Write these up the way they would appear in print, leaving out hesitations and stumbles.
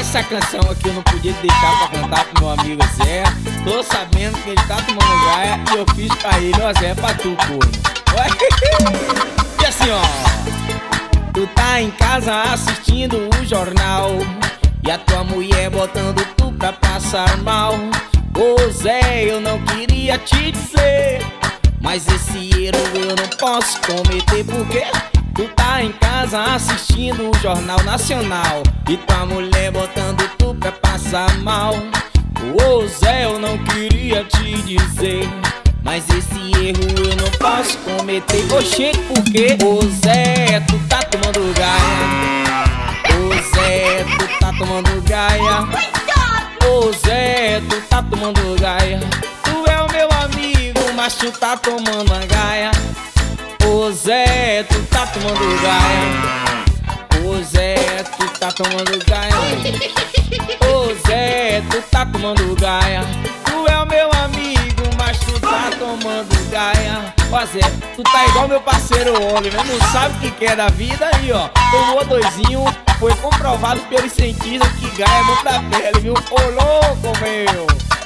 essa canção aqui eu não podia deixar pra cantar pro meu amigo Zé. Tô sabendo que ele tá tomando gaia e eu fiz pra ele, ó Zé, pra tu, corno. E assim, ó, tu tá em casa assistindo o jornal e a tua mulher botando tu pra passar mal. Ô Zé, eu não queria te dizer, mas esse erro eu não posso cometer. Porque tu tá em casa assistindo o Jornal Nacional e tua mulher botando tu pra passar mal. Ô Zé, eu não queria te dizer, mas esse erro eu não posso cometer. Oxê, por quê? Ô Zé, tu tá tomando gaia. Ô Zé, tu tá tomando gaia. Ô Zé, tu tá tomando gaia. Tu é o meu amigo, mas tu tá tomando a gaia. Ô Zé, tu tá tomando gaia. Ô Zé, tu tá tomando gaia. Ô Zé, tu tá tomando gaia. Tu é o meu amigo, mas tu tá tomando gaia. Ó Zé, tu tá igual meu parceiro Oliver, não sabe o que é da vida aí, ó. Tomou doisinho, foi comprovado pelos cientistas que gaia é bom pra pele, viu? Ô louco, meu!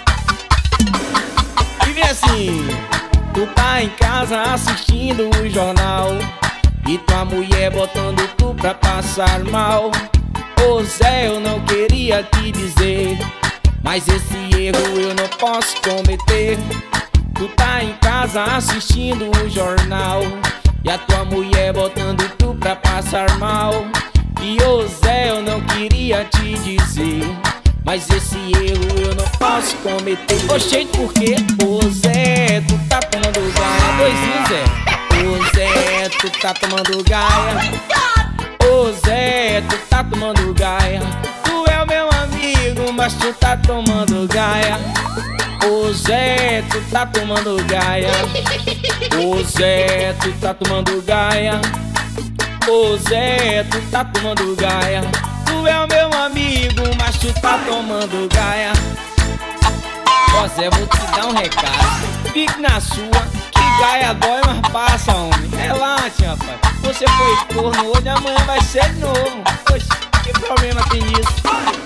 E vem assim, tu tá em casa assistindo o jornal e tua mulher botando tu pra passar mal. Ô Zé, eu não queria te dizer, mas esse erro eu não posso cometer. Tu tá em casa assistindo o jornal e a tua mulher botando tu pra passar mal. E ô Zé, eu não queria te dizer, mas esse erro eu não posso cometer. Oxê, por quê? Ô Zé, tu tá tomando gaia. Doisinho, Zé. Ô Zé, tu tá tomando gaia. Ô Zé, tu tá tomando gaia. Tu é o meu amigo, mas tu tá tomando gaia. Ô Zé, tu tá tomando gaia. Ô Zé, tu tá tomando gaia. Ô Zé, tu tá tomando gaia. Tu é o meu amigo, mas tu tá tomando gaia. Ó Zé, vou te dar um recado. Fique na sua, que gaia dói, mas passa, homem. Relaxa, rapaz. Você foi corno hoje, amanhã vai ser de novo. Oxe, que problema tem isso?